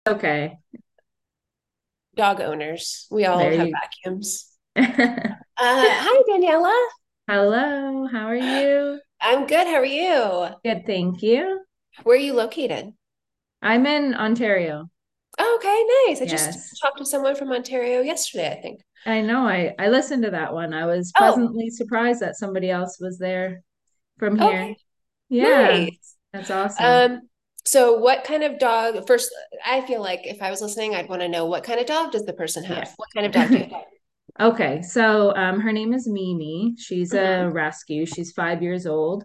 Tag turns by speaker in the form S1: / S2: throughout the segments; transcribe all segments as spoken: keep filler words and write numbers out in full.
S1: Okay.
S2: Dog owners. We all
S1: There
S2: have
S1: you
S2: vacuums. Uh, hi, Daniela.
S1: Hello, how are you?
S2: I'm good. How are you?
S1: Good, thank you.
S2: Where are you located?
S1: I'm in Ontario.
S2: Oh, okay, nice. I just
S1: Yes.
S2: talked to someone from Ontario yesterday, I think.
S1: I know I I listened to that one. I was
S2: Oh,
S1: pleasantly surprised that somebody else was there from here.
S2: okay,
S1: Yeah,
S2: nice.
S1: that's awesome.
S2: Um, so what kind of dog? First, I feel like if I was listening, I'd want to know what kind of dog does the person
S1: Yeah.
S2: have? What kind of dog do you
S1: Okay, so um her name is Mimi. She's
S2: have?
S1: a
S2: Hmm.
S1: rescue. She's five years old.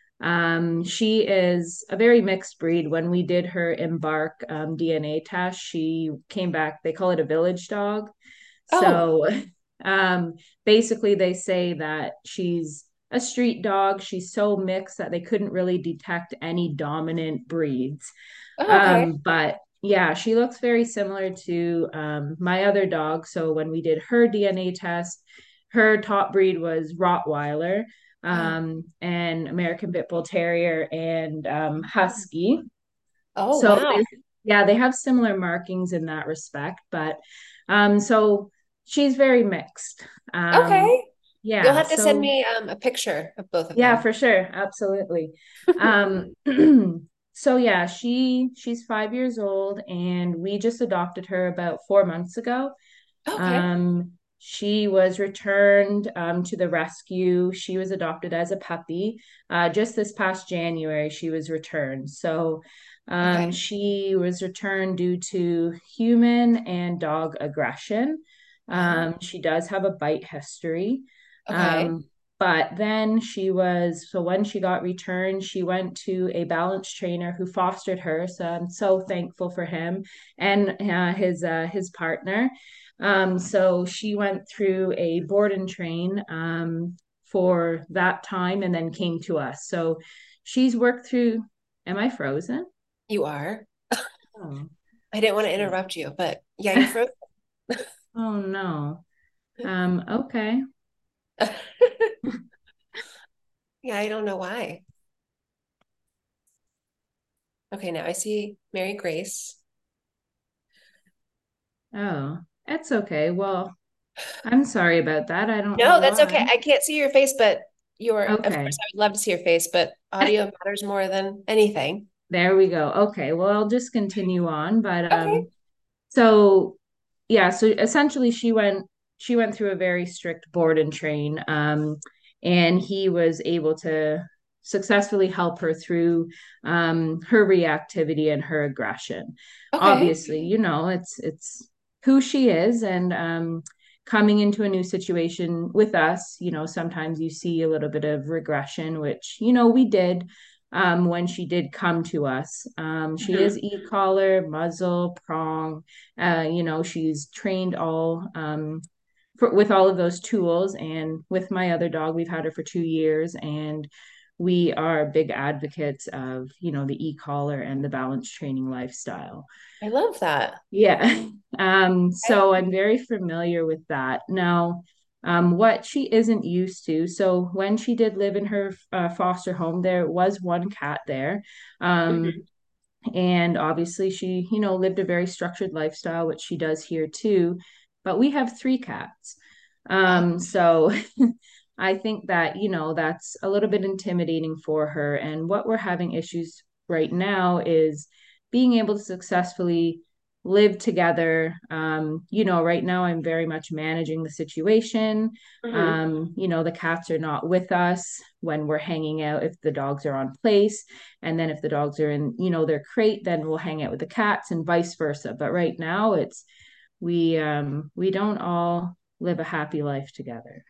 S1: Um, she is a very mixed breed. When we did her embark um, D N A test, she came back, they call it a village dog.
S2: Oh,
S1: So um, basically, they say that she's a street dog. She's so mixed that they couldn't really detect any dominant breeds.
S2: oh, okay.
S1: Um, but yeah, she looks very similar to um, my other dog. So when we did her D N A test, her top breed was Rottweiler,
S2: Oh,
S1: um, and American Pit Bull Terrier and um, Husky.
S2: oh,
S1: So
S2: wow.
S1: they, yeah, they have similar markings in that respect, but um, so she's very mixed. Um,
S2: Okay. You'll
S1: yeah,
S2: have to send
S1: so
S2: me um, a picture of both of
S1: yeah,
S2: them.
S1: for sure, absolutely. Um, so yeah, she she's five years old, and we just adopted her about four months ago.
S2: Okay.
S1: Um, she was returned um, to the rescue. She was adopted as a puppy. Uh, just this past January, she was returned. So um,
S2: Okay.
S1: she was returned due to human and dog aggression.
S2: Oh,
S1: Um, she does have a bite history.
S2: okay.
S1: Um, but then she was, so when she got returned, she went to a balance trainer who fostered her. So I'm so thankful for him and uh, his uh, his partner. Um, so she went through a board and train um, for that time and then came to us. So she's worked through. Am I frozen?
S2: You are.
S1: Oh,
S2: I didn't want to
S1: shoot.
S2: interrupt you, but yeah, you're frozen.
S1: Oh no. Um, okay.
S2: Yeah, I don't know why. Okay, now I see Mary Grace.
S1: Oh, that's okay. Well, I'm sorry about that. I don't know
S2: No, that's
S1: why.
S2: okay. I can't see your face, but you're, of course,
S1: Okay.
S2: I would love to see your face, but audio matters more than anything.
S1: There we go. Okay. Well, I'll just continue on, but
S2: Okay.
S1: um so yeah, so essentially she went she went through a very strict board and train, um, and he was able to successfully help her through um, her reactivity and her aggression.
S2: Okay.
S1: Obviously, you know, it's it's who she is, and um, coming into a new situation with us, you know, sometimes you see a little bit of regression, which you know we did um, when she did come to us. Um, she is
S2: Hmm.
S1: e-collar, muzzle, prong, uh, you know, she's trained all um, for, with all of those tools. And with my other dog, we've had her for two years, and we are big advocates of, you know, the e-collar and the balance training lifestyle.
S2: I love that.
S1: Yeah. Um,
S2: Okay.
S1: so I'm very familiar with that. Now, um, what she isn't used to. So when she did live in her uh, foster home, there was one cat there. Um,
S2: Hmm.
S1: and obviously, she, you know, lived a very structured lifestyle, which she does here too. But we have three cats.
S2: Oh,
S1: Um, so I think that, you know, that's a little bit intimidating for her. And what we're having issues right now is being able to successfully live together. Um, you know, right now I'm very much managing the situation.
S2: hmm.
S1: Um, you know, the cats are not with us when we're hanging out if the dogs are on place. And then if the dogs are in, you know, their crate, then we'll hang out with the cats and vice versa. But right now it's we um we don't all live a happy life together.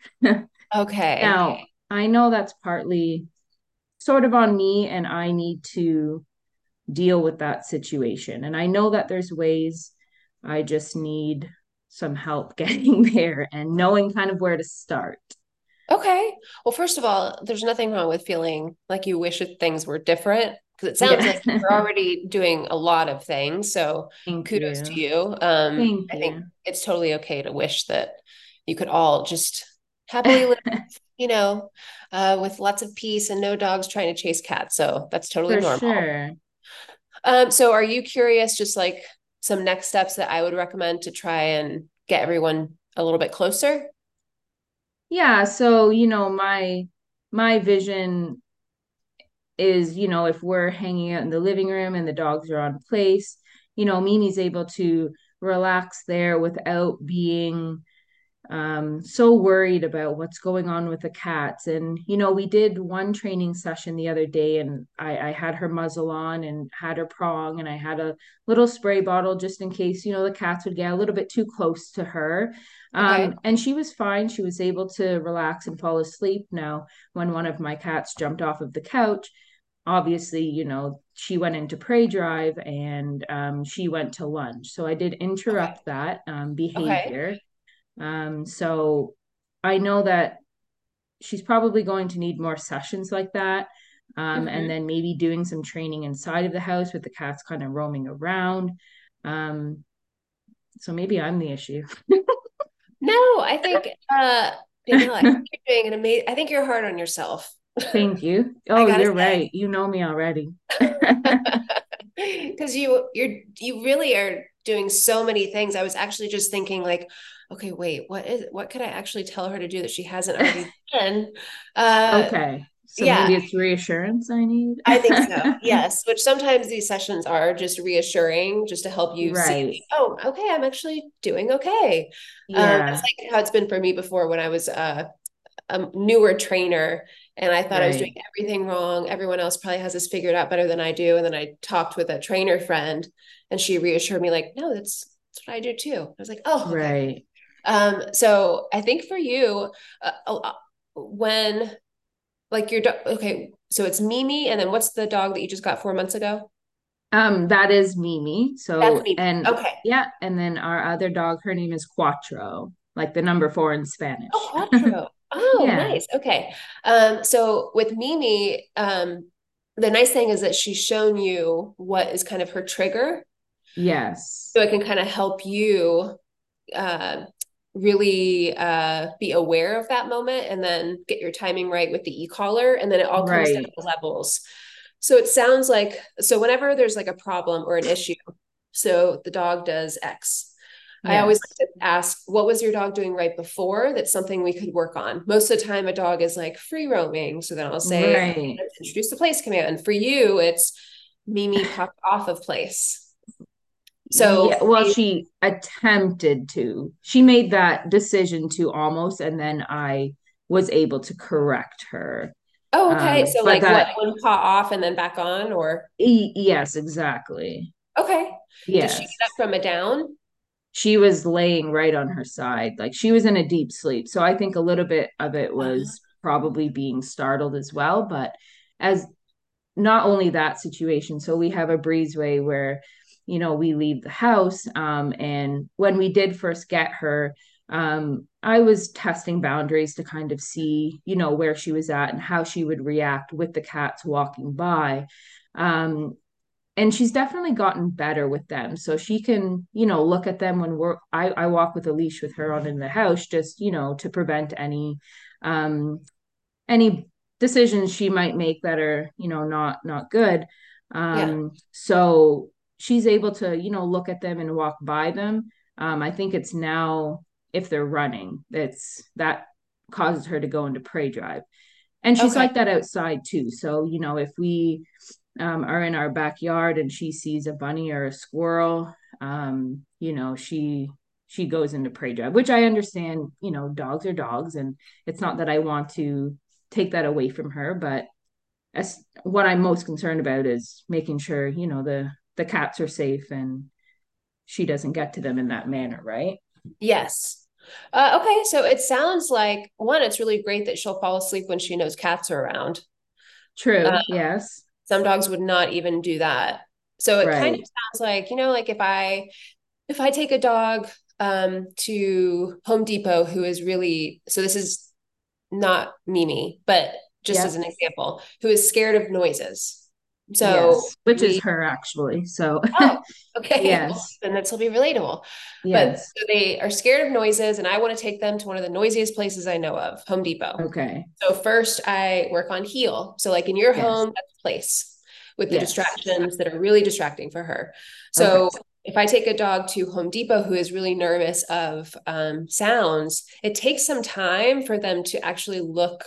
S2: Okay.
S1: Now, I know that's partly sort of on me and I need to deal with that situation. And I know that there's ways. I just need some help getting there and knowing kind of where to start.
S2: Okay. Well, first of all, there's nothing wrong with feeling like you wish that things were different because it sounds
S1: Yeah.
S2: like you're already doing a lot of things. So
S1: Thank
S2: kudos to
S1: you.
S2: you. Um,
S1: Thank
S2: I think
S1: you.
S2: it's totally okay to wish that you could all just happily live, you know, uh, with lots of peace and no dogs trying to chase cats. So that's totally
S1: For
S2: normal.
S1: sure.
S2: Um, so are you curious, just like some next steps that I would recommend to try and get everyone a little bit closer?
S1: Yeah, so you know, my my vision is, you know, if we're hanging out in the living room and the dogs are on place, you know, Mimi's able to relax there without being um, so worried about what's going on with the cats. And, you know, we did one training session the other day and I, I had her muzzle on and had her prong and I had a little spray bottle just in case, you know, the cats would get a little bit too close to her.
S2: Okay.
S1: Um, and she was fine. She was able to relax and fall asleep. Now, when one of my cats jumped off of the couch, obviously, you know, she went into prey drive and um, she went to lunge. So I did
S2: Okay.
S1: interrupt that um,
S2: Okay.
S1: behavior. Um, so I know that she's probably going to need more sessions like that. Um, and
S2: Mhm.
S1: then maybe doing some training inside of the house with the cats kind of roaming around. Um, so maybe I'm the issue.
S2: No, I think uh Danielle, I think you're doing an amazing, I think you're hard on yourself.
S1: Thank you.
S2: I
S1: Oh,
S2: gotta
S1: you're
S2: say.
S1: right. You know me already.
S2: Because you you're you really are doing so many things. I was actually just thinking like, okay, wait, what is what could I actually tell her to do that she hasn't already done? Uh
S1: Okay. So maybe
S2: yeah,
S1: it's reassurance I need.
S2: I think so. Yes, which sometimes these sessions are just reassuring, just to help you see,
S1: Right.
S2: oh, okay, I'm actually doing okay. Um, that's
S1: Yeah.
S2: like how it's been for me before when I was uh, a newer trainer and I thought I was doing
S1: Right.
S2: everything wrong. Everyone else probably has this figured out better than I do. And then I talked with a trainer friend and she reassured me like, no, that's, that's what I do too. I was like, oh, okay.
S1: Right.
S2: Um, so I think for you, uh, uh, when like your dog, okay, so it's Mimi, and then what's the dog that you just got four months ago?
S1: Um, that is Mimi.
S2: That's
S1: So,
S2: Mimi.
S1: and
S2: Okay.
S1: yeah, and then our other dog, her name is Cuatro, like the number four in
S2: Oh,
S1: Spanish.
S2: Quattro. Oh,
S1: Yeah.
S2: nice. Okay. Um, so with Mimi, um, the nice thing is that she's shown you what is kind of her trigger.
S1: Yes.
S2: So it can kind of help you uh, really uh, be aware of that moment and then get your timing right with the e-collar. And then it all comes down
S1: Right.
S2: to levels. So it sounds like, so whenever there's like a problem or an issue, so the dog does X. I always
S1: Yes.
S2: like to ask, what was your dog doing right before? That's something we could work on. Most of the time, a dog is like free roaming. So then I'll say, okay,
S1: Right.
S2: let's introduce the place command. For you, it's Mimi popped off of place. So
S1: Yeah. Well, she attempted to. She made that decision to almost, and then I was able to correct her.
S2: oh, okay.
S1: Um,
S2: So
S1: but
S2: like what,
S1: that,
S2: one paw off and then back on, or
S1: e- yes, exactly.
S2: okay. Did she
S1: Yes.
S2: get up from a down?
S1: She was laying right on her side. Like she was in a deep sleep. So I think a little bit of it
S2: Uh,
S1: was probably being startled as well. But as not only that situation, so we have a breezeway where, you know, we leave the house. Um, and when we did first get her, um, I was testing boundaries to kind of see, you know, where she was at and how she would react with the cats walking by. Um, and she's definitely gotten better with them, so she can, you know, look at them when we're i, I walk with a leash with her on in the house, just, you know, to prevent any um any decisions she might make that are, you know, not not good.
S2: yeah.
S1: Um so she's able to, you know, look at them and walk by them. um I think it's now, if they're running, that's that causes her to go into prey drive. And she's
S2: Okay.
S1: like that outside too. So, you know, if we um, are in our backyard and she sees a bunny or a squirrel, um, you know, she she goes into prey drive, which I understand. You know, dogs are dogs, and it's not that I want to take that away from her, but as what I'm most concerned about is making sure, you know, the the cats are safe and she doesn't get to them in that manner, right?
S2: Yes. Uh, okay. So it sounds like one, it's really great that she'll fall asleep when she knows cats are around. Uh,
S1: True. Yes.
S2: some dogs would not even do that. So it kind of
S1: Right.
S2: sounds like, you know, like if I if I take a dog um to Home Depot who is really, so this is not Mimi, but just as
S1: Yep.
S2: an example, who is scared of noises. So
S1: Yes. Which is
S2: we,
S1: her actually. So
S2: oh, okay, well,
S1: yes.
S2: then this will be relatable. But
S1: Yes.
S2: so they are scared of noises, and I want to take them to one of the noisiest places I know of, Home Depot.
S1: Okay.
S2: So first I work on heel. So like in your
S1: Yes.
S2: home, that's place with the
S1: Yes.
S2: distractions that are really distracting for her.
S1: Okay.
S2: So if I take a dog to Home Depot who is really nervous of um, sounds, it takes some time for them to actually look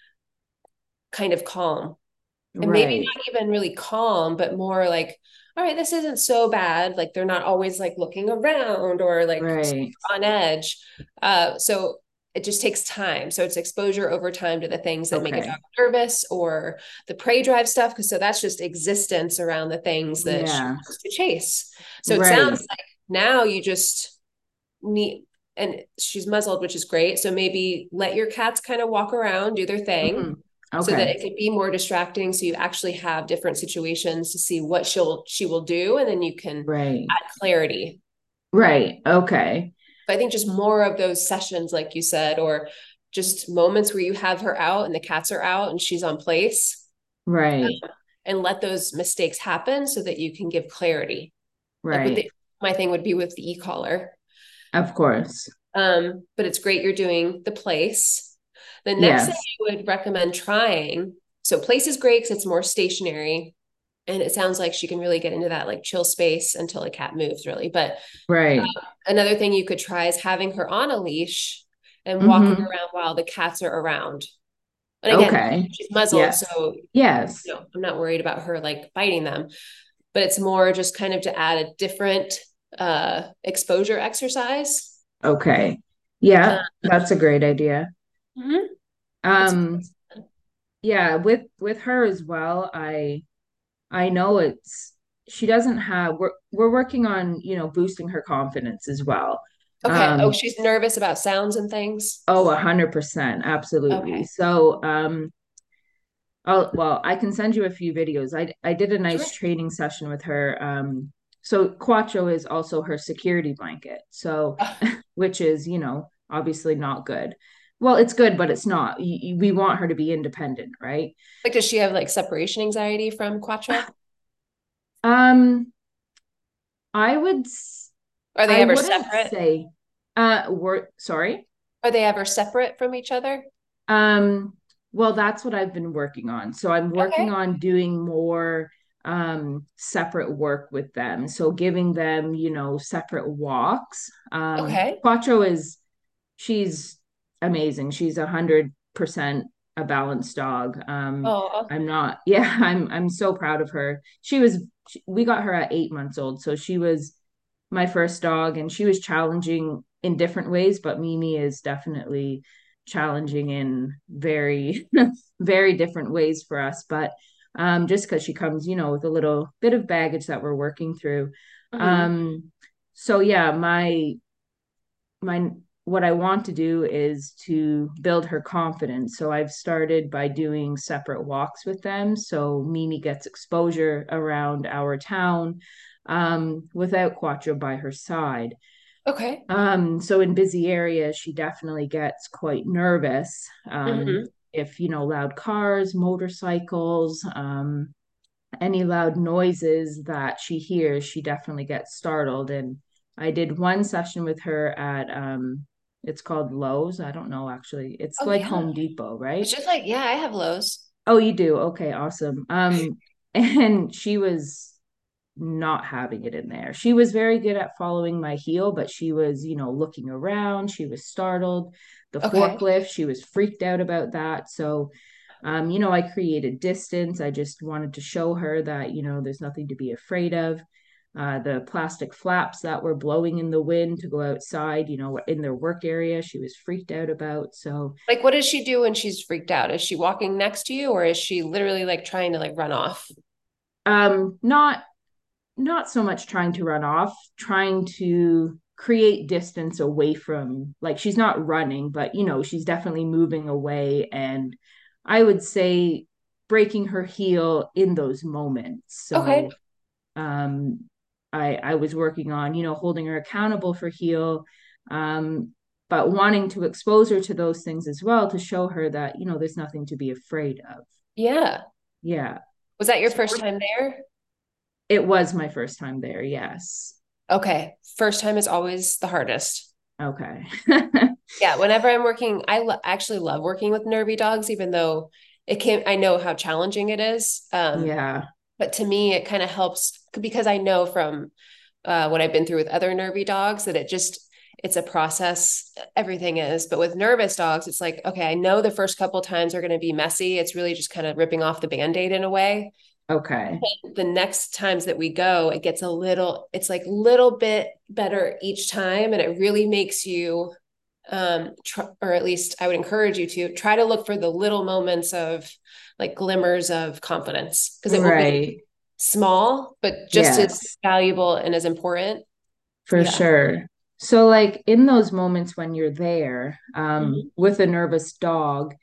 S2: kind of calm. And maybe
S1: Right.
S2: not even really calm, but more like, all right, this isn't so bad. Like they're not always like looking around or like
S1: Right.
S2: on edge. Uh, so it just takes time. So it's exposure over time to the things that make a dog
S1: Okay.
S2: nervous or the prey drive stuff. Because so that's just existence around the things that she
S1: Yeah.
S2: wants to chase. So it sounds
S1: Right.
S2: like now you just need, and she's muzzled, which is great. So maybe let your cats kind of walk around, do their thing
S1: Hmm.
S2: so that
S1: Okay.
S2: it could be more distracting. So you actually have different situations to see what she'll she will do, and then you can
S1: Right.
S2: add clarity.
S1: Right. Okay.
S2: But I think just more of those sessions, like you said, or just moments where you have her out and the cats are out and she's on place,
S1: Right.
S2: and let those mistakes happen so that you can give clarity. Like with
S1: Right.
S2: the my thing would be with the e-collar.
S1: Of course.
S2: Um, but it's great you're doing the place. The next thing
S1: Yes.
S2: I would recommend trying, so place is great because it's more stationary. And it sounds like she can really get into that like chill space until a cat moves, really. But
S1: Right.
S2: another thing you could try is having her on a leash and walking
S1: Mm-hmm.
S2: around while the cats are around. And again,
S1: Okay.
S2: she's muzzled,
S1: Yes.
S2: so
S1: Yes.
S2: you know, I'm not worried about her like biting them. But it's more just kind of to add a different uh exposure exercise.
S1: Okay.
S2: Uh,
S1: Yeah, that's a great idea.
S2: mm-hmm. It's
S1: Um, yeah, with with her as well, I I know it's she doesn't have we're we're working on, you know, boosting her confidence as well.
S2: okay. Oh,
S1: Um,
S2: she's nervous about sounds and things.
S1: oh, a hundred percent, absolutely.
S2: Okay.
S1: So, um, I'll, well, I can send you a few videos. I I did a
S2: Sure.
S1: nice training session with her. Um, so Quattro is also her security blanket. So,
S2: Uh,
S1: which is, you know, obviously not good. Well, it's good, but it's not. Y- y- We want her to be independent, right?
S2: like, does she have like separation anxiety from Quattro?
S1: Um, I would, s-
S2: Are they
S1: I
S2: ever
S1: wouldn't
S2: separate?
S1: say, uh, word, sorry.
S2: Are they ever separate from each other?
S1: Um, well, that's what I've been working on. So I'm working
S2: Okay.
S1: on doing more um separate work with them. So giving them, you know, separate walks. Um,
S2: Okay.
S1: Quattro is she's amazing. She's a hundred percent a balanced dog. Um,
S2: Oh,
S1: I'm not, yeah, I'm I'm so proud of her. She was she, we got her at eight months old, so she was my first dog, and she was challenging in different ways, but Mimi is definitely challenging in very, very different ways for us. But um, just because she comes, you know, with a little bit of baggage that we're working through.
S2: mhm.
S1: Um, so yeah, my my what I want to do is to build her confidence. So I've started by doing separate walks with them. So Mimi gets exposure around our town um, without Quattro by her side.
S2: Okay.
S1: Um, so in busy areas, she definitely gets quite nervous. Um,
S2: Hmm.
S1: if, you know, loud cars, motorcycles, um, any loud noises that she hears, she definitely gets startled. And I did one session with her at um it's called Lowe's. I don't know actually. It's
S2: Oh
S1: like
S2: yeah.
S1: Home Depot, right?
S2: It's just like, yeah, I have Lowe's.
S1: Oh, you do? Okay, awesome. Um and she was not having it in there. She was very good at following my heel, but she was, you know, looking around, she was startled. The
S2: Okay.
S1: forklift, she was freaked out about that. So um, you know, I created distance. I just wanted to show her that, you know, there's nothing to be afraid of. Uh, the plastic flaps that were blowing in the wind to go outside, you know, in their work area, she was freaked out about. So,
S2: Like, what does she do when she's freaked out? Is she walking next to you, or is she literally like trying to like run off?
S1: um, not not so much trying to run off, trying to create distance away from, like, she's not running, but you know, she's definitely moving away. And I would say breaking her heel in those moments.
S2: Okay.
S1: So um, I I was working on, you know, holding her accountable for heel, um, but wanting to expose her to those things as well to show her that, you know, there's nothing to be afraid of.
S2: Yeah.
S1: Yeah.
S2: Was that your
S1: So
S2: first time there?
S1: it was my first time there. Yes.
S2: Okay. First time is always the hardest.
S1: Okay.
S2: Yeah. Whenever I'm working, I lo- actually love working with nervy dogs, even though it can, I know how challenging it is. Um,
S1: Yeah.
S2: but to me, it kind of helps because I know from uh, what I've been through with other nervy dogs, that it just, it's a process. Everything is. But with nervous dogs, it's like, okay, I know the first couple times are going to be messy. It's really just kind of ripping off the band-aid in a way.
S1: Okay.
S2: The next times that we go, it gets a little, it's like little bit better each time. And it really makes you, um, tr- or at least I would encourage you to try to look for the little moments of like glimmers of confidence, because it will be
S1: Right.
S2: small, but just as
S1: Yes,
S2: valuable and as important.
S1: for
S2: Yeah.
S1: sure. So like in those moments when you're there, um,
S2: Mhm.
S1: with a nervous dog,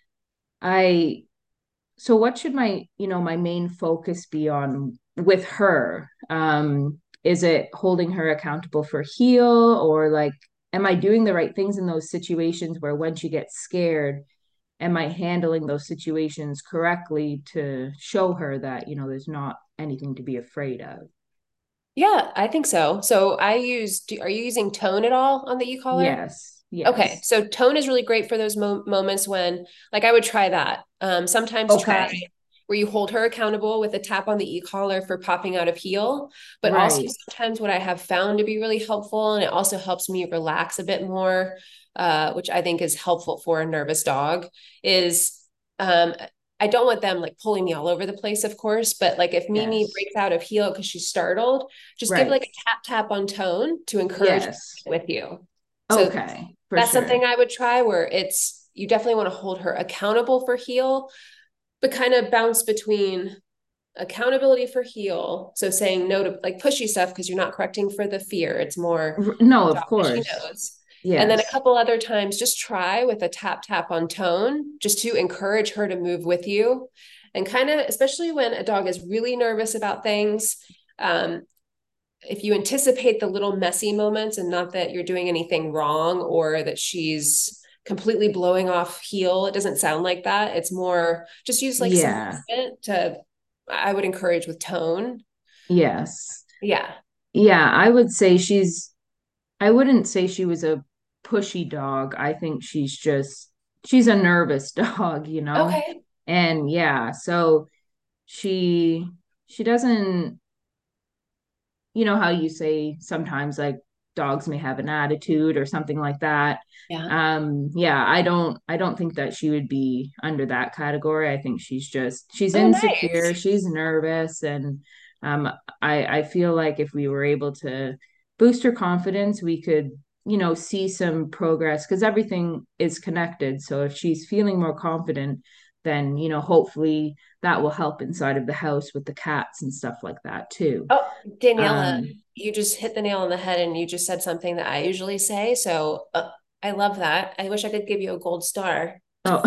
S1: I so what should my, you know, my main focus be on with her? Um, is it holding her accountable for heel, or like am I doing the right things in those situations where when she gets scared, am I handling those situations correctly to show her that, you know, there's not anything to be afraid of?
S2: Yeah, I think so. So I use, do, are you using tone at all on the e-collar?
S1: Yes,
S2: Okay,
S1: yes.
S2: so tone is really great for those mo moments when, like, I would try that. Um, sometimes try
S1: Okay.
S2: where you hold her accountable with a tap on the e-collar for popping out of heel. But also
S1: Right.
S2: sometimes what I have found to be really helpful, and it also helps me relax a bit more, uh, which I think is helpful for a nervous dog, is um, I don't want them like pulling me all over the place, of course, but like if Mimi
S1: Yes.
S2: breaks out of heel because she's startled, just give
S1: Right.
S2: like a tap tap on tone to encourage
S1: Yes.
S2: with you. So
S1: Okay. For
S2: that's
S1: sure.
S2: something I would try, where it's, you definitely want to hold her accountable for heel, but kind of bounce between accountability for heel. So saying no to like pushy stuff because you're not correcting for the fear. It's more
S1: R- No,
S2: job
S1: of
S2: that she
S1: course.
S2: knows. And then a
S1: Yes.
S2: couple other times, just try with a tap tap on tone, just to encourage her to move with you. And kind of, especially when a dog is really nervous about things, um, if you anticipate the little messy moments, and not that you're doing anything wrong or that she's completely blowing off heel, it doesn't sound like that. It's more just use like some
S1: Yeah.
S2: movement to, I would encourage with tone.
S1: Yes.
S2: Yeah.
S1: Yeah, I would say she's, I wouldn't say she was a pushy dog. I think she's just, she's a nervous dog, you know?
S2: Okay.
S1: And yeah, so she, she doesn't, you know how you say sometimes like dogs may have an attitude or something like that.
S2: Yeah.
S1: Um, yeah, I don't I don't think that she would be under that category. I think she's just she's
S2: Oh,
S1: insecure,
S2: nice.
S1: she's nervous, and um I I feel like if we were able to boost her confidence, we could, you know, see some progress because everything is connected. So if she's feeling more confident, then, you know, hopefully that will help inside of the house with the cats and stuff like that too.
S2: Oh, Daniela,
S1: Um,
S2: you just hit the nail on the head, and you just said something that I usually say. So uh, I love that. I wish I could give you a gold star.
S1: oh,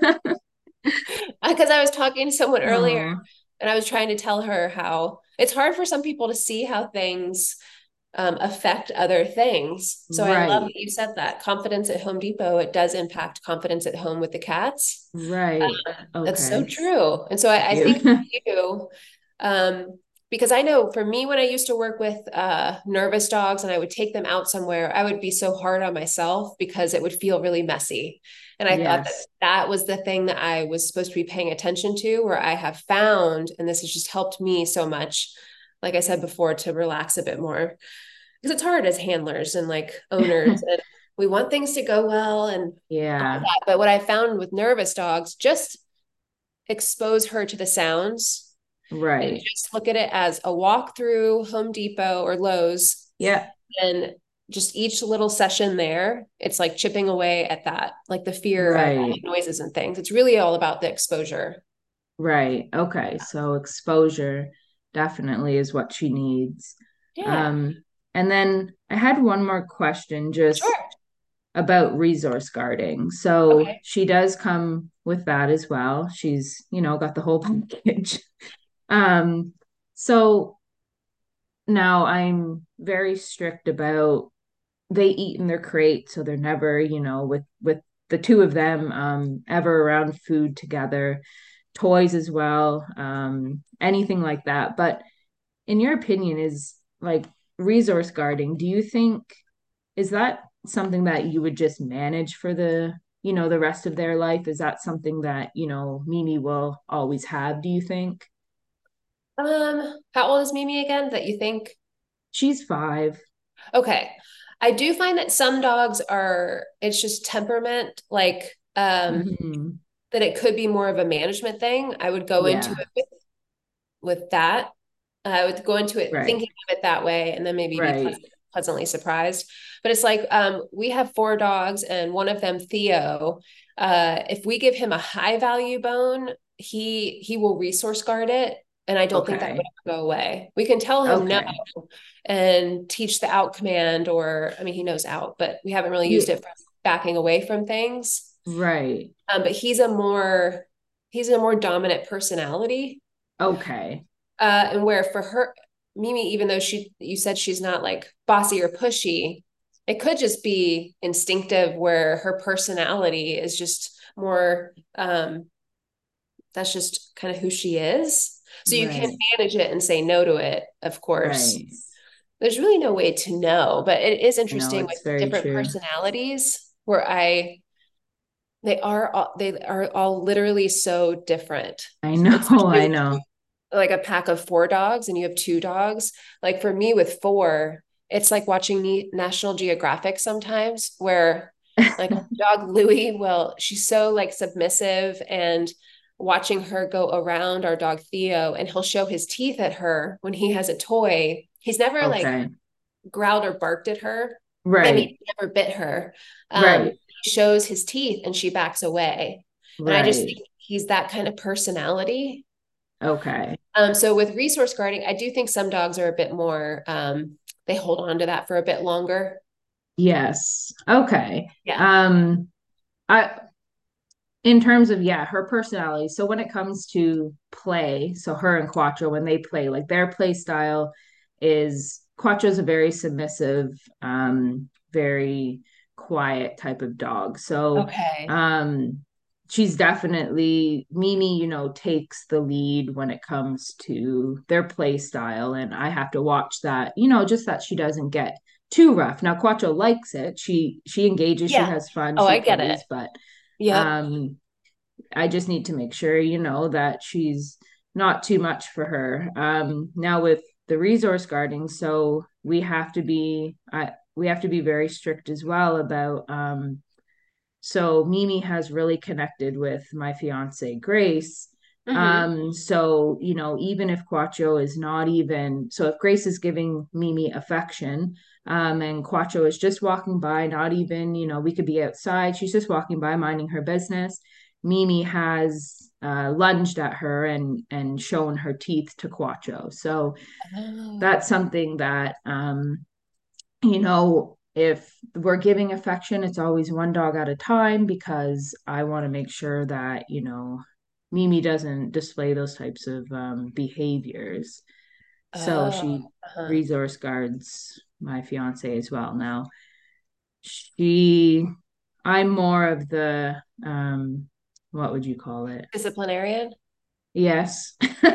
S2: Because I was talking to someone earlier,
S1: oh,
S2: and I was trying to tell her how it's hard for some people to see how things um, affect other things. So I love
S1: right,
S2: that you said that. Confidence at Home Depot, it does impact confidence at home with the cats.
S1: right.
S2: That's so
S1: Okay.
S2: true. And so I, I
S1: You.
S2: think you, um, because I know for me, when I used to work with uh, nervous dogs and I would take them out somewhere, I would be so hard on myself because it would feel really messy. And I thought that
S1: Yes.
S2: that was the thing that I was supposed to be paying attention to, where I have found, and this has just helped me so much, like I said before, to relax a bit more. Because it's hard as handlers and like owners, and we want things to go well and all
S1: Yeah.
S2: that. But what I found with nervous dogs, just expose her to the sounds and
S1: Right.
S2: just look at it as a walk through Home Depot or Lowe's,
S1: Yeah.
S2: and just each little session there, it's like chipping away at that, like the fear of all
S1: Right.
S2: the noises and things. It's really all about the exposure.
S1: Right. Okay. So exposure definitely is what she needs.
S2: Yeah.
S1: Um, and then I had one more question just
S2: Sure.
S1: about resource guarding. So
S2: Okay.
S1: she does come with that as well. She's, you know, got the whole package. Um, so now I'm very strict about they eat in their crate, so they're never, you know, with with the two of them um ever around food together, toys as well, um, anything like that. But in your opinion, is like resource guarding, do you think is that something that you would just manage for the, you know, the rest of their life? Is that something that, you know, Mimi will always have, do you think?
S2: Um, how old is Mimi again that you think?
S1: She's five.
S2: Okay. I do find that some dogs are, it's just temperament, like um
S1: Hmm.
S2: that it could be more of a management thing. I would go into
S1: Yeah.
S2: it with, with that. I would go into it
S1: Right.
S2: thinking of it that way and then maybe be
S1: Right.
S2: pleasant, pleasantly surprised. But it's like um we have four dogs and one of them, Theo, uh, if we give him a high value bone, he he will resource guard it. And I don't think that would
S1: Okay.
S2: ever go away. We can tell him no
S1: Okay.
S2: and teach the out command, or I mean, he knows out, but we haven't really used
S1: Yeah.
S2: it for backing away from things.
S1: Right.
S2: Um, but he's a more he's a more dominant personality.
S1: Okay.
S2: Uh, and where for her, Mimi, even though she you said she's not like bossy or pushy, it could just be instinctive where her personality is just more um that's just kind of who she is. So you can
S1: Right.
S2: manage it and say no to it, of course.
S1: Right.
S2: There's really no way to know, but it is
S1: I know
S2: interesting with
S1: it's very
S2: different
S1: true.
S2: personalities where I they are all they are all literally so different.
S1: I know.
S2: Especially
S1: I
S2: with
S1: know.
S2: like a pack of four dogs and you have two dogs. Like for me with four, it's like watching National Geographic sometimes where like dog Louie, well, she's so like submissive and watching her go around our dog Theo and he'll show his teeth at her when he has a toy. He's never like
S1: Okay.
S2: growled or barked at her. I mean,
S1: Right.
S2: he never bit her. Um,
S1: Right.
S2: he shows his teeth and she backs away. And I just
S1: Right.
S2: think he's that kind of personality.
S1: Okay.
S2: Um, so with resource guarding, I do think some dogs are a bit more, um, they hold on to that for a bit longer.
S1: Yes. Okay.
S2: Yeah.
S1: Um, I in terms of, yeah, her personality. So when it comes to play, so her and Quattro, when they play, like their play style is Quattro's a very submissive, um, very quiet type of dog. So
S2: Okay.
S1: um she's definitely Mimi, you know, takes the lead when it comes to their play style. And I have to watch that, you know, just that she doesn't get too rough. Now Quattro likes it. She she engages, she
S2: Yeah.
S1: has fun,
S2: Oh,
S1: she
S2: I get it.
S1: plays, but
S2: Yep.
S1: um I just need to make sure, you know, that she's not too much for her. Um, now with the resource guarding, so we have to be, I, we have to be very strict as well about. Um, so Mimi has really connected with my fiance Grace.
S2: Mm-hmm.
S1: Um, so you know, even if Quattro is not even, so if Grace is giving Mimi affection, um, and Quattro is just walking by, not even, you know, we could be outside, she's just walking by, minding her business. Mimi has uh, lunged at her and and shown her teeth to Quattro. So that's
S2: Oh.
S1: something that um, you know, if we're giving affection, it's always one dog at a time because I want to make sure that, you know, Mimi doesn't display those types of um, behaviors. So
S2: Oh.
S1: she
S2: Uh-huh.
S1: resource guards my fiance as well. Now, she, I'm more of the, um, what would you call it?
S2: Disciplinarian.
S1: Yes.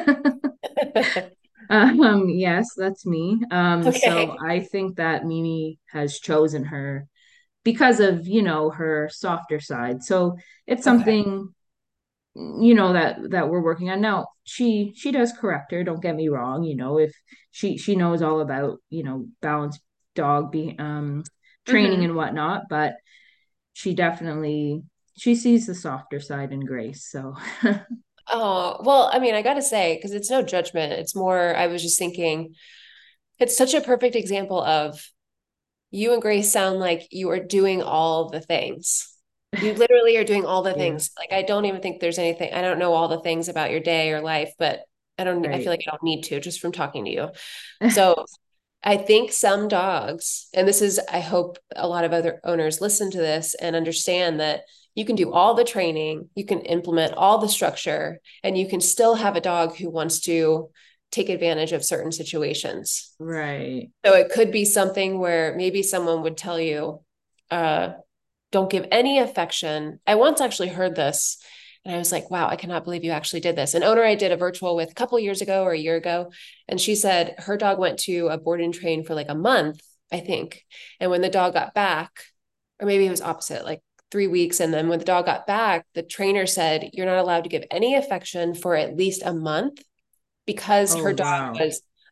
S1: Um, yes, that's me. Um, so
S2: Okay.
S1: I think that Mimi has chosen her because of, you know, her softer side. So it's
S2: Okay.
S1: something, you know, that that we're working on now. She she does correct her, don't get me wrong, you know, if she she knows all about, you know, balanced dog be um training
S2: Mm-hmm.
S1: and whatnot, but she definitely she sees the softer side in Grace. So
S2: Oh, well, I mean, I gotta say, because it's no judgment. It's more, I was just thinking, it's such a perfect example of you and Grace sound like you are doing all the things. You literally are doing all the
S1: yeah,
S2: things. Like, I don't even think there's anything, I don't know all the things about your day or life, but I don't, I feel
S1: right.
S2: like I don't need to just from talking to you. So I think some dogs, and this is, I hope a lot of other owners listen to this and understand that you can do all the training, you can implement all the structure, and you can still have a dog who wants to take advantage of certain situations.
S1: Right.
S2: So it could be something where maybe someone would tell you, uh, don't give any affection. I once actually heard this and I was like, wow, I cannot believe you actually did this. An owner I did a virtual with a couple years ago or a year ago, and she said her dog went to a board and train for like a month, I think. And when the dog got back, or maybe it was opposite, like three weeks. And then when the dog got back, the trainer said, you're not allowed to give any affection for at least a month because
S1: Oh,
S2: her dog
S1: wow.
S2: was,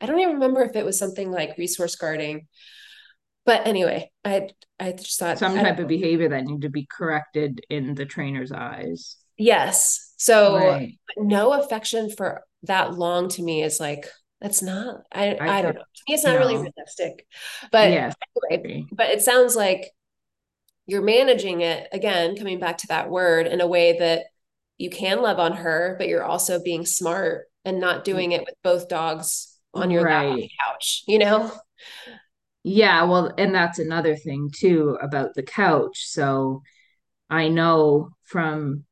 S2: I don't even remember if it was something like resource guarding. But anyway, I I just thought,
S1: Some
S2: I don't
S1: type of
S2: know.
S1: behavior that need to be corrected in the trainer's eyes.
S2: Yes. So
S1: Right.
S2: no affection for that long to me is like, that's not, I
S1: I
S2: I don't
S1: could
S2: know. To me, it's not really
S1: no.
S2: realistic. But
S1: Yes.
S2: anyway,
S1: Agree.
S2: but it sounds like you're managing it again, coming back to that word in a way that you can love on her, but you're also being smart and not doing it with both dogs on your lap on
S1: Right.
S2: the couch, you know?
S1: Yeah, well, and that's another thing too about the couch. So I know from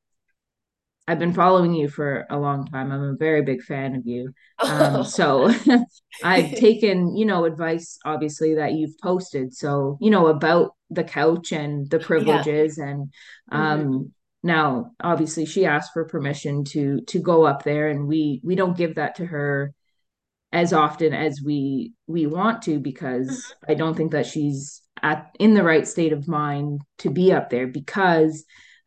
S1: I've been following you for a long time. I'm a very big fan of you. Um,
S2: Oh,
S1: so I've taken, you know, advice obviously that you've posted. So, you know, about the couch and the
S2: yeah.
S1: privileges and
S2: Mhm.
S1: um now obviously she asked for permission to to go up there and we we don't give that to her as often as we we want to because
S2: Mhm.
S1: I don't think that she's at in the right state of mind to be up there because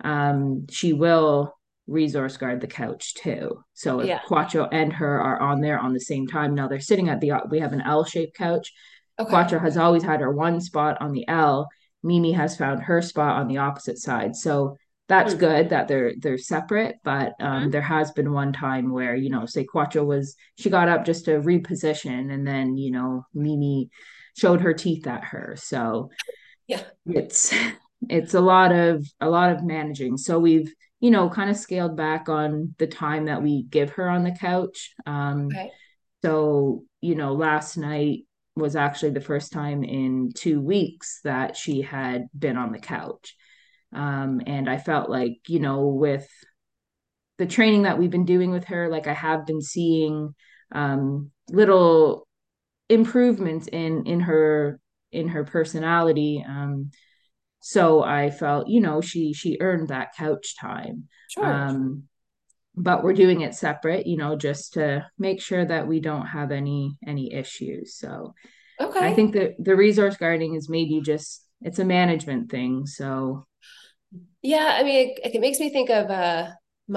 S1: um, she will resource guard the couch too. So if
S2: Yeah.
S1: Quattro and her are on there on the same time, now they're sitting at the we have an L-shaped couch.
S2: Okay.
S1: Quattro has always had her one spot on the L. Mimi has found her spot on the opposite side. So that's
S2: Mm.
S1: good that they're they're separate, but um,
S2: Mhm.
S1: there has been one time where you know, say Quattro was she got up just to reposition, and then you know Mimi showed her teeth at her. So
S2: Yeah.
S1: it's it's a lot of a lot of managing. So we've you know kind of scaled back on the time that we give her on the couch. Um,
S2: Okay.
S1: so you know, last night was actually the first time in two weeks that she had been on the couch. Um, and I felt like, you know, with the training that we've been doing with her, like I have been seeing um, little improvements in in her in her personality. Um, so I felt, you know, she she earned that couch time.
S2: Sure.
S1: Um, but we're doing it separate, you know, just to make sure that we don't have any any issues. So I
S2: Okay.
S1: think that the resource guarding is maybe just it's a management thing. So
S2: Yeah, I mean, it, it makes me think of uh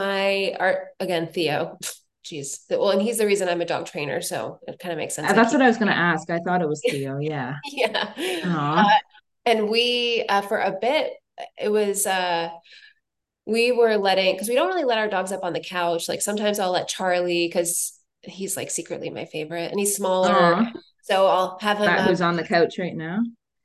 S2: my art again, Theo. Jeez. Well, and he's the reason I'm a dog trainer, so it kind of makes sense.
S1: uh,
S2: I
S1: that's
S2: keep
S1: what I was going to ask. I thought it was Theo. Yeah.
S2: yeah. Uh,
S1: Oh,
S2: and we uh for a bit it was uh we were letting because we don't really let our dogs up on the couch. Like sometimes I'll let Charlie because he's like secretly my favorite and he's smaller.
S1: oh,
S2: So I'll have him
S1: that
S2: up.
S1: who's on the couch right now?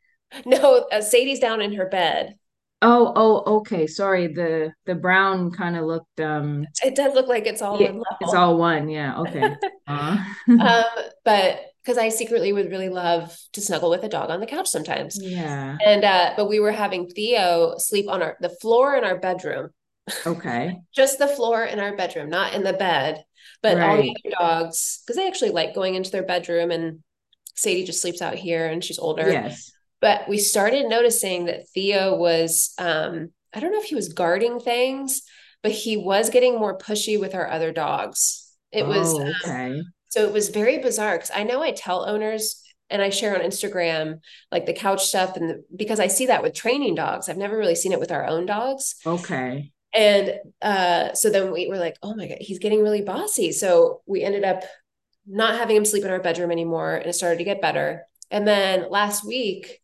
S2: No, uh, Sadie's down in her bed.
S1: Oh, oh, okay. Sorry. The the brown kind of looked um
S2: It does look like it's all
S1: yeah,
S2: one
S1: it's
S2: level.
S1: all one. Yeah, okay. Uh,
S2: Um, but because I secretly would really love to snuggle with a dog on the couch sometimes.
S1: yeah.
S2: And uh, but we were having Theo sleep on our the floor in our bedroom,
S1: Okay.
S2: just the floor in our bedroom, not in the bed. But all the
S1: Right.
S2: other dogs, because they actually like going into their bedroom, and Sadie just sleeps out here, and she's older.
S1: Yes.
S2: But we started noticing that Theo was, um, I don't know if he was guarding things, but he was getting more pushy with our other dogs. It was
S1: Oh, okay.
S2: So it was very bizarre because I know I tell owners and I share on Instagram like the couch stuff and the, because I see that with training dogs. I've never really seen it with our own dogs.
S1: Okay.
S2: And uh, so then we were like, oh my God, he's getting really bossy. So we ended up not having him sleep in our bedroom anymore and it started to get better. And then last week,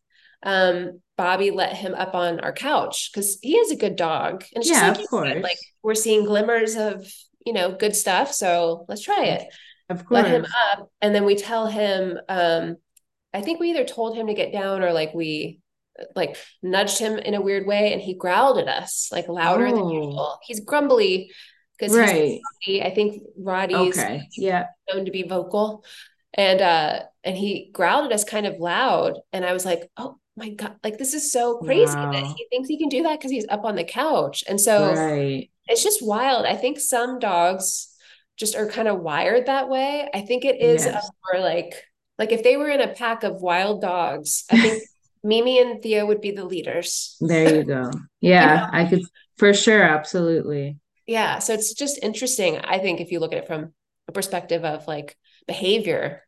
S2: um, Bobby let him up on our couch because he is a good dog. And it's just
S1: Yeah,
S2: like
S1: of
S2: you said, like
S1: course.
S2: we're seeing glimmers of, you know, good stuff. So let's try it.
S1: Of
S2: Let him
S1: course.
S2: up. And then we tell him, um, I think we either told him to get down or like we like nudged him in a weird way and he growled at us like louder than
S1: Oh,
S2: usual. He's grumbly because he's
S1: right.
S2: I think Roddy's
S1: Okay. Yeah.
S2: known to be vocal. And uh and he growled at us kind of loud. And I was like, oh my God, like this is so crazy that
S1: Wow.
S2: he thinks he can do that because he's up on the couch. And so
S1: Right.
S2: it's just wild. I think some dogs just are kind of wired that way. I think it is a
S1: Yes.
S2: more like like if they were in a pack of wild dogs, I think Mimi and Theo would be the leaders.
S1: There you go.
S2: You know?
S1: Yeah, I could for sure, absolutely.
S2: Yeah. So it's just interesting, I think, if you look at it from a perspective of like behavior.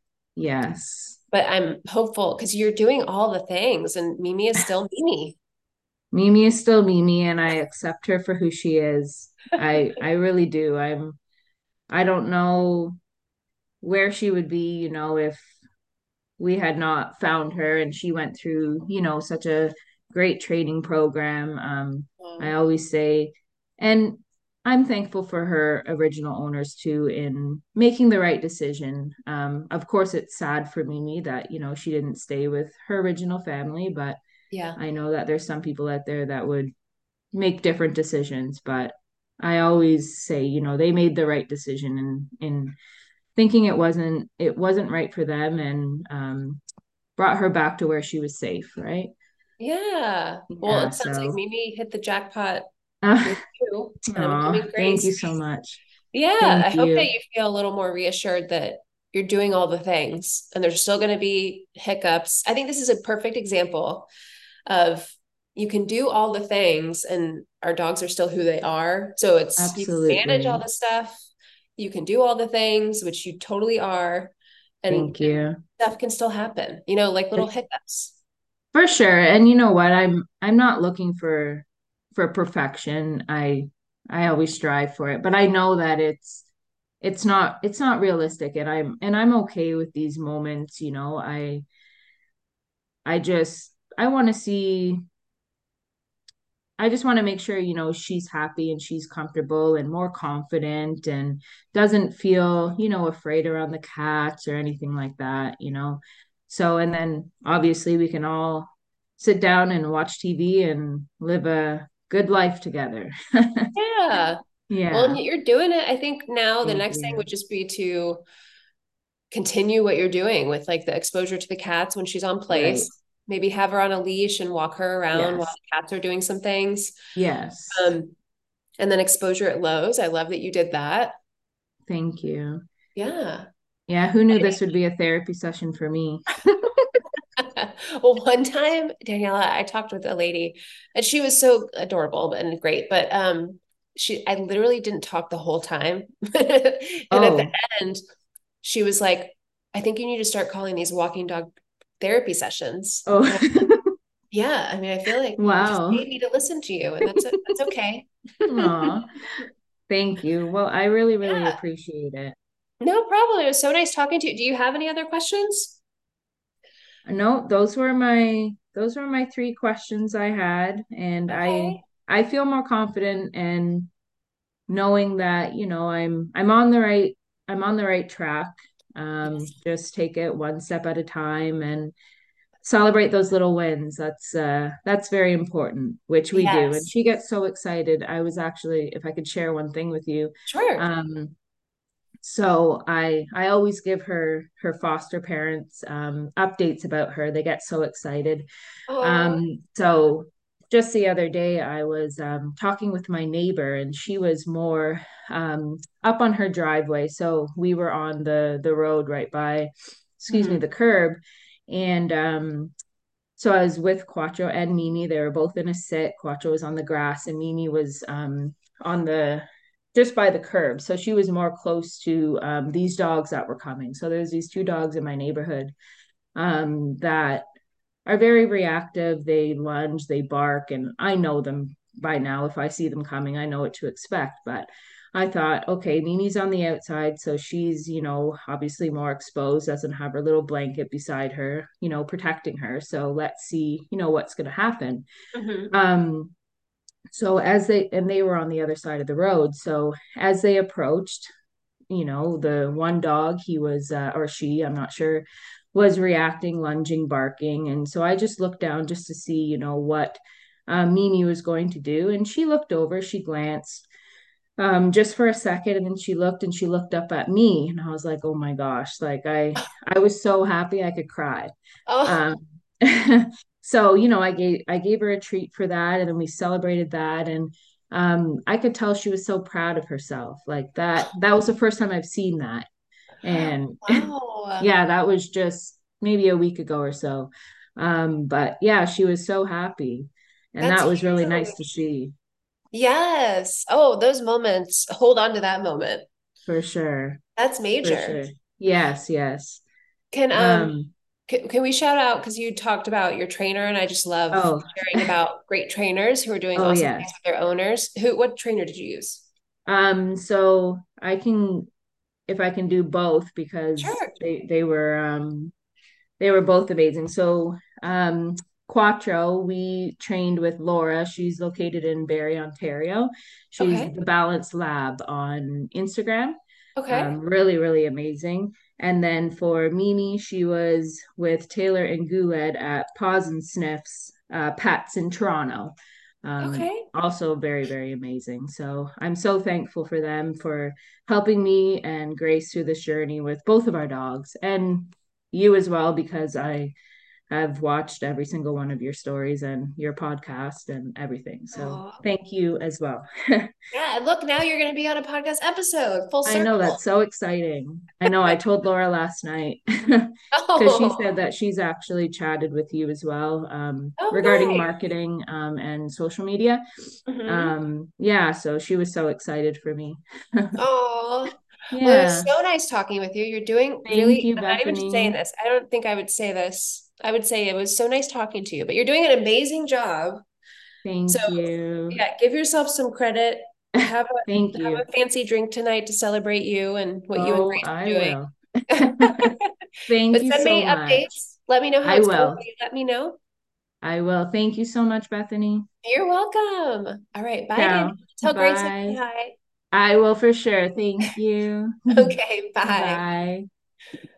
S1: Yes.
S2: But I'm hopeful because you're doing all the things and Mimi is still Mimi.
S1: Mimi is still Mimi and I accept her for who she is. I I really do. I'm I don't know. where she would be, you know, if we had not found her and she went through, you know, such a great training program. Um, I
S2: Um,
S1: always say, and I'm thankful for her original owners too in making the right decision. Um, of course, it's sad for Mimi that, you know, she didn't stay with her original family, but
S2: yeah.
S1: I know that there's some people out there that would make different decisions, but I always say, you know, they made the right decision in in thinking it wasn't it wasn't right for them and um brought her back to where she was safe, right?
S2: Yeah. Well,
S1: Yeah,
S2: it sounds like
S1: so
S2: Mimi hit the jackpot
S1: uh,
S2: with you and
S1: aw,
S2: upcoming
S1: thank you
S2: Grace.
S1: so much.
S2: Yeah,
S1: Thank
S2: I hope that
S1: you.
S2: you feel a little more reassured that you're doing all the things and there's still going to be hiccups. I think this is a perfect example of you can do all the things and our dogs are still who they are. So it's you can manage all
S1: Absolutely.
S2: the stuff, you can do all the things, which you totally are, and
S1: Thank you.
S2: stuff can still happen, you know, like little
S1: It's
S2: hiccups.
S1: for sure. And you know what? I'm I'm not looking for for perfection. I I always strive for it, but I know that it's it's not it's not realistic and I'm and I'm okay with these moments, you know. I I just I want to see I just want to make sure, you know, she's happy and she's comfortable and more confident and doesn't feel, you know, afraid around the cats or anything like that, you know. So, and then obviously we can all sit down and watch T V and live a good life together.
S2: Yeah. Well, and
S1: Yeah,
S2: you're doing it. I think now the
S1: thank
S2: next thing
S1: you.
S2: would just be to continue what you're doing with like the exposure to the cats when she's on
S1: Right.
S2: place. Maybe have her on a leash and walk her around while
S1: Yes.
S2: the cats are doing some things.
S1: Yes.
S2: Um, and then exposure at Lowe's. I love that you did that.
S1: Thank you.
S2: Yeah.
S1: Yeah, who knew this would be a therapy session for me?
S2: Well, one time, Daniela, I talked with a lady and she was so adorable and great, but um she I literally didn't talk the whole time. And at the
S1: Oh.
S2: end, she was like, I think you need to start calling these walking dog therapy sessions.
S1: Oh.
S2: And I, yeah, I mean, I feel like you just
S1: Wow.
S2: need me to listen to you, and that's that's okay.
S1: Aw. Thank you. Well, I really, really
S2: Yeah,
S1: appreciate it.
S2: no problem. It was so nice talking to you. Do you have any other questions?
S1: No, those were my those were my three questions I had, and I
S2: Okay.
S1: I feel more confident and knowing that, you know, I'm I'm on the right I'm on the right track. Um,
S2: Yes.
S1: just take it one step at a time and celebrate those little wins. That's uh that's very important, which we do. And
S2: Yes.
S1: she gets so excited. I was actually, if I could share one thing with you,
S2: Sure.
S1: um, so I I always give her her foster parents um, updates about her. They get so excited.
S2: Oh,
S1: Um, so just the other day, I was um, talking with my neighbor, and she was more um, up on her driveway. So we were on the the road right by, excuse me,
S2: mhm.
S1: the curb, and um, so I was with Quattro and Mimi. They were both in a sit. Quattro was on the grass, and Mimi was um, on the just by the curb. So she was more close to um, these dogs that were coming. So there's these two dogs in my neighborhood um, that are very reactive. They lunge, they bark, and I know them by now. If I see them coming, I know what to expect. But I thought, okay, Mimi's on the outside, so she's, you know, obviously more exposed, doesn't have her little blanket beside her, you know, protecting her. So let's see, you know, what's going to happen.
S2: Mhm.
S1: Um, so as they, and they were on the other side of the road. So as they approached, you know, the one dog, he was, uh, or she, I'm not sure, was reacting, lunging, barking. And so I just looked down just to see, you know, what uh, Mimi was going to do. And she looked over, she glanced um, just for a second, and then she looked and she looked up at me. And I was like, oh my gosh, like I, I was so happy I could cry.
S2: Oh,
S1: Um, so, you know, I gave, I gave her a treat for that. And then we celebrated that. And um, I could tell she was so proud of herself. Like that, that was the first time I've seen that. And
S2: wow.
S1: yeah, that was just maybe a week ago or so. Um, but yeah, she was so happy. And
S2: That's
S1: that was really nice to
S2: huge.
S1: see
S2: Yes. Oh, those moments. Hold on to that moment.
S1: for sure.
S2: That's
S1: For
S2: major.
S1: sure. Yes, yes.
S2: Can um
S1: Um,
S2: can, can we shout out because you talked about your trainer and I just love
S1: oh,
S2: sharing about great trainers who are doing
S1: oh
S2: awesome things
S1: yes.
S2: with their owners. Who what trainer did you use?
S1: Um, so I can if I can do both because
S2: Sure.
S1: they they were um they were both amazing. So um Quattro, we trained with Laura. She's located in Barrie, Ontario. She's
S2: Okay.
S1: the Balance Lab on Instagram.
S2: Okay.
S1: Um, really, really amazing. And then for Mimi, she was with Taylor and Guled at Paws and Sniffs, uh, Pets in Toronto. Um,
S2: Okay.
S1: also very, very amazing. So I'm so thankful for them for helping me and Grace through this journey with both of our dogs and you as well, because I have watched every single one of your stories and your podcast and everything. So
S2: Oh,
S1: thank you as well.
S2: yeah. Look, now you're going to be on a podcast episode, full
S1: I know
S2: circle.
S1: that's so exciting. I know I told Laura last night because she said
S2: Oh,
S1: that she's actually chatted with you as well um,
S2: oh,
S1: regarding
S2: nice.
S1: marketing um, and social media.
S2: Mm-hmm.
S1: Um, yeah, so she was so excited for me.
S2: Oh, well, it was
S1: Yeah,
S2: so nice talking with you. You're doing
S1: thank
S2: really,
S1: you,
S2: I'm not even saying
S1: Bethany.
S2: this. I don't think I would say this. I would say it was so nice talking to you, but you're doing an amazing job. So
S1: Thank you.
S2: yeah, give yourself some credit. Have
S1: Thank
S2: a have
S1: you.
S2: a fancy drink tonight to celebrate you and what you and
S1: Oh,
S2: Grace
S1: I
S2: are doing.
S1: will. Thank
S2: But
S1: you
S2: send
S1: so
S2: me
S1: much.
S2: updates. Let me know how
S1: I
S2: it's going.
S1: will.
S2: Let me know.
S1: I will. Thank you so much, Bethany.
S2: You're welcome. All right, bye, Danny.
S1: Ciao.
S2: Tell Grace I
S1: Bye.
S2: said hi.
S1: I will for sure. Thank you.
S2: Okay, bye.
S1: Bye.